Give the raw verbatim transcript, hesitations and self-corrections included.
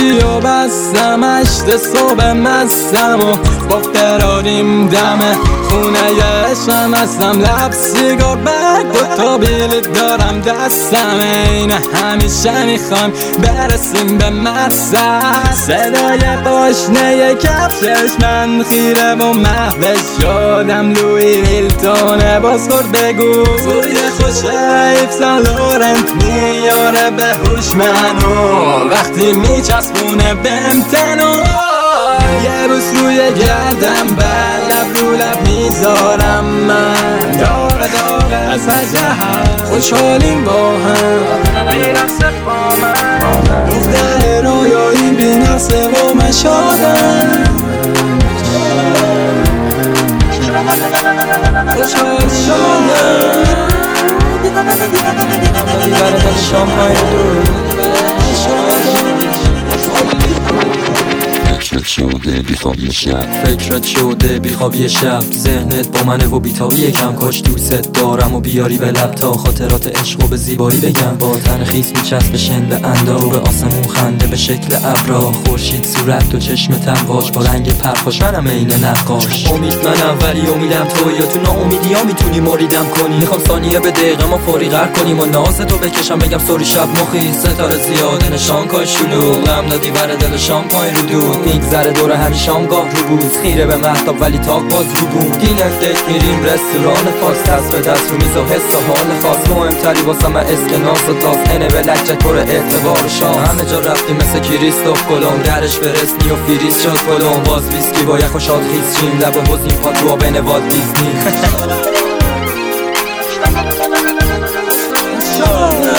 چی و بستم هشت صبح مستم و با قراریم دمه خونه عشقم هستم لب سیگار بعد دوتا بیلیت دارم دستم اینه همیشه میخوایم برسیم به مقصد صدای قاشنه کفشش من خیره و محوش شدم لوی ویلتونه باز خورد بگو بوی خوش ایف سان لورنت میاره به هوش منو وقتی میچسبونه بمتنو یه بوس روی گردم بر لب رو لب میذارم من داره داره از هجه خوشحالیم با هم میرسه با من دختر رویایی بینرسه و من شادم خوشحال شادم همه برادر شامپاین فکرت شده بیخواب یه شب فکرت شده بیخواب یه شب ذهنت با منه و بیتابی یکم کاش دوست دارم و بیاری به لب تا خاطرات عشق و به زیبایی بگم با تن خیس میچسب شنده اندا به آسمون خنده به شکل ابرا خورشید صورت و چشم تنواش با رنگ پرخاش منم عین نقاش امید منم ولی امیدم تو یا تو ناامیدی ها میتونی مریدم کنی میخوام ثانیه به دقیقه ما فوری غرق کنیم و نازتو بکشم بگم سوری شب مخی ستاره زیاده نشان کاش شلوغ غم دادی ور دل شامپاین رو دود میگذره دور همین شامگاه رو بوز خیره به مهتاب ولی تاک باز رو بوم دینر دیت میریم رستوران فاکس دست به دست رو میز و حس و حال خاص مهمتری واسه من اسکناس و تاس اینه بلک جک پر اعتبار شام همه جا رفتیم مثل کریستوف کلم درش فرسنی و فریز شد کلم باز ویسکی با یخ و شاد خیز چیم لب حزنی پا تو بین واد دیزنی